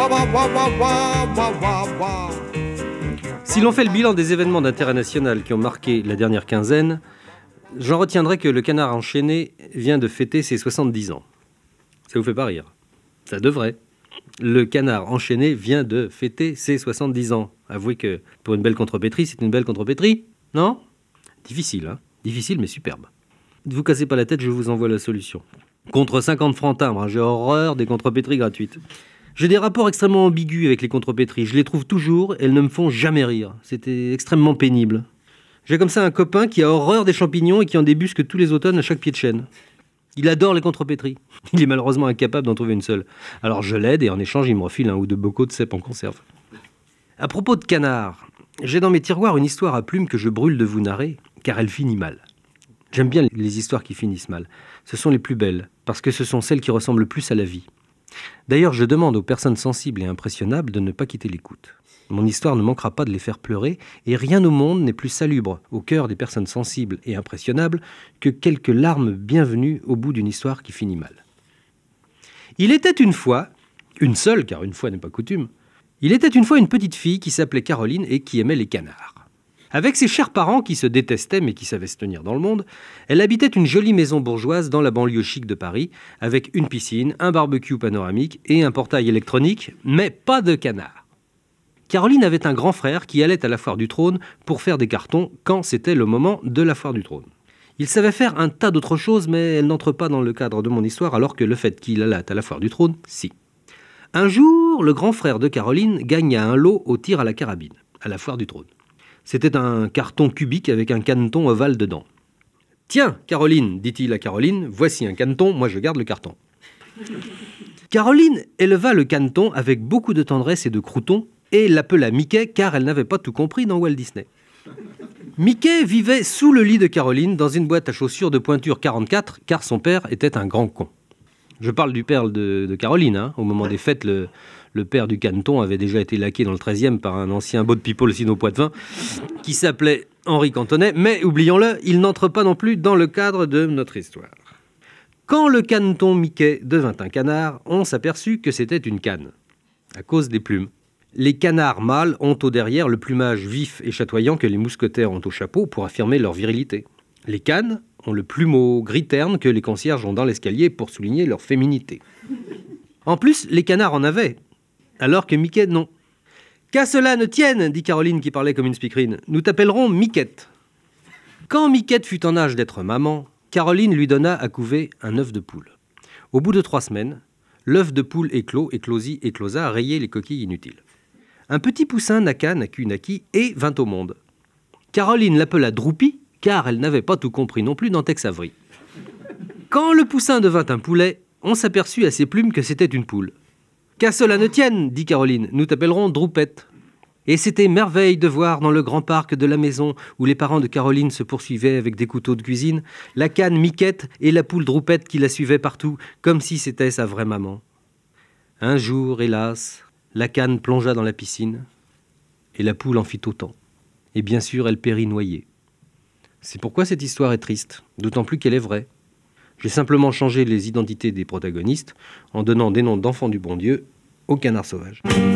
Si l'on fait le bilan des événements d'intérêt national qui ont marqué la dernière quinzaine, j'en retiendrai que le canard enchaîné vient de fêter ses 70 ans. Ça vous fait pas rire? Ça devrait. Le canard enchaîné vient de fêter ses 70 ans. Avouez que pour une belle contrepétrie, c'est une belle contrepétrie, non? Difficile, hein? Difficile mais superbe. Ne vous cassez pas la tête, je vous envoie la solution. Contre 50 francs timbre, j'ai horreur des contrepétries gratuites. J'ai des rapports extrêmement ambigus avec les contrepétries. Je les trouve toujours, elles ne me font jamais rire. C'était extrêmement pénible. J'ai comme ça un copain qui a horreur des champignons et qui en débusque tous les automnes à chaque pied de chêne. Il adore les contrepétries. Il est malheureusement incapable d'en trouver une seule. Alors je l'aide et en échange, il me refile un ou deux bocaux de cèpe en conserve. À propos de canard, j'ai dans mes tiroirs une histoire à plumes que je brûle de vous narrer, car elle finit mal. J'aime bien les histoires qui finissent mal. Ce sont les plus belles, parce que ce sont celles qui ressemblent le plus à la vie. D'ailleurs, je demande aux personnes sensibles et impressionnables de ne pas quitter l'écoute. Mon histoire ne manquera pas de les faire pleurer, et rien au monde n'est plus salubre au cœur des personnes sensibles et impressionnables que quelques larmes bienvenues au bout d'une histoire qui finit mal. Il était une fois, une seule, car une fois n'est pas coutume, il était une fois une petite fille qui s'appelait Caroline et qui aimait les canards. Avec ses chers parents qui se détestaient mais qui savaient se tenir dans le monde, elle habitait une jolie maison bourgeoise dans la banlieue chic de Paris, avec une piscine, un barbecue panoramique et un portail électronique, mais pas de canards. Caroline avait un grand frère qui allait à la foire du trône pour faire des cartons quand c'était le moment de la foire du trône. Il savait faire un tas d'autres choses, mais elle n'entre pas dans le cadre de mon histoire, alors que le fait qu'il allât à la foire du trône, si. Un jour, le grand frère de Caroline gagna un lot au tir à la carabine, à la foire du trône. C'était un carton cubique avec un caneton ovale dedans. « Tiens, Caroline, dit-il à Caroline, voici un caneton, moi je garde le carton. » Caroline éleva le caneton avec beaucoup de tendresse et de croûtons, et l'appela Mickey car elle n'avait pas tout compris dans Walt Disney. Mickey vivait sous le lit de Caroline dans une boîte à chaussures de pointure 44 car son père était un grand con. Je parle du père de Caroline. Hein. Au moment des fêtes, le père du caneton avait déjà été laqué dans le 13e par un ancien beau de people sino Poitevin qui s'appelait Henri Cantonnet, mais oublions-le, il n'entre pas non plus dans le cadre de notre histoire. Quand le caneton Mickey devint un canard, on s'aperçut que c'était une canne, à cause des plumes. Les canards mâles ont au derrière le plumage vif et chatoyant que les mousquetaires ont au chapeau pour affirmer leur virilité. Les cannes ont le plumeau gris terne que les concierges ont dans l'escalier pour souligner leur féminité. En plus, les canards en avaient, alors que Mickey non. « Qu'à cela ne tienne, dit Caroline qui parlait comme une speakerine, nous t'appellerons Miquette. » Quand Miquette fut en âge d'être maman, Caroline lui donna à couver un œuf de poule. Au bout de 3 semaines, l'œuf de poule éclosa, rayait les coquilles inutiles. Un petit poussin naquit et vint au monde. Caroline l'appela Droupi, car elle n'avait pas tout compris non plus dans Tex Avery. Quand le poussin devint un poulet, on s'aperçut à ses plumes que c'était une poule. « Qu'à cela ne tienne, dit Caroline, nous t'appellerons Droupette. » Et c'était merveille de voir dans le grand parc de la maison, où les parents de Caroline se poursuivaient avec des couteaux de cuisine, la canne Miquette et la poule Droupette qui la suivaient partout, comme si c'était sa vraie maman. Un jour, hélas, la canne plongea dans la piscine, et la poule en fit autant. Et bien sûr, elle périt noyée. C'est pourquoi cette histoire est triste, d'autant plus qu'elle est vraie. J'ai simplement changé les identités des protagonistes en donnant des noms d'enfants du bon Dieu aux canards sauvages.